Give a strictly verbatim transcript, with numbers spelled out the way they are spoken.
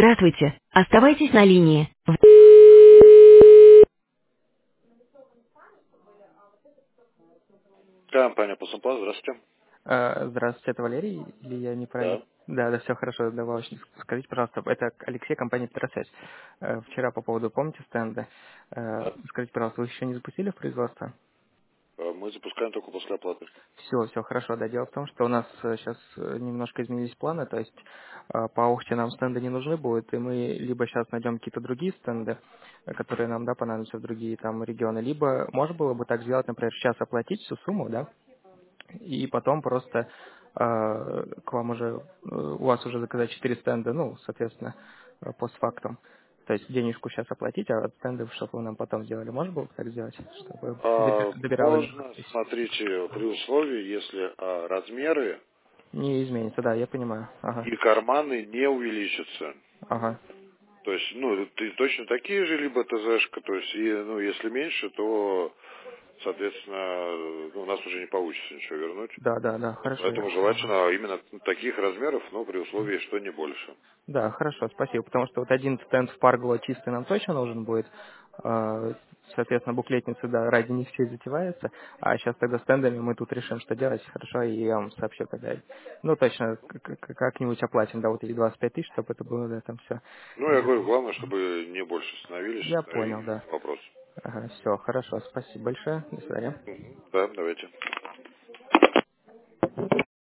Здравствуйте. Оставайтесь на линии. Компания Пусампла, здравствуйте. Э, Здравствуйте, это Валерий, или я неправильно? Да. Да, да, все хорошо, добавочно. Скажите, пожалуйста, это Алексей, компания Петросвязь. Э, Вчера по поводу, помните, стенда? Э, Да. Скажите, пожалуйста, вы еще не запустили в производство? Э, Мы запускаем только после оплаты. Все, все хорошо, да. Дело в том, что у нас сейчас немножко изменились планы, то есть э, по Аухте нам стенды не нужны будут, и мы либо сейчас найдем какие-то другие стенды, э, которые нам, да, понадобятся в другие там регионы, либо можно было бы так сделать, например, сейчас оплатить всю сумму, да, и потом просто э, к вам уже, э, у вас уже заказать четыре стенда, ну, соответственно, э, постфактум. То есть денежку сейчас оплатить, а стенды, чтобы вы нам потом сделали. Можно было бы так сделать, чтобы А, доби- добиралось до можно, подписи? смотрите, при условии, если а, размеры Не изменится, да, я понимаю. Ага, и карманы не увеличатся. ага. То есть, ну, ты точно такие же, либо ТЗшка, то есть, и, ну, если меньше, то, соответственно, ну, у нас уже не получится ничего вернуть. Да, да, да, хорошо. Поэтому Ага. желательно именно таких размеров, но при условии, что не больше. Да, хорошо, спасибо. Потому что вот один стенд в Парголо чистый нам точно нужен будет. А, Соответственно, буклетницы, да, ради них все и затевается. А сейчас тогда стендами мы тут решим, что делать. Хорошо, и я вам сообщу тогда. Ну, точно, к- к- как-нибудь оплатим, да, вот эти двадцать пять тысяч, чтобы это было, да, там все. Ну, я говорю, главное, чтобы не больше становились, Я да, понял, и да. вопрос. Ага, все, хорошо, спасибо большое. До свидания. Мгм. Да, давайте.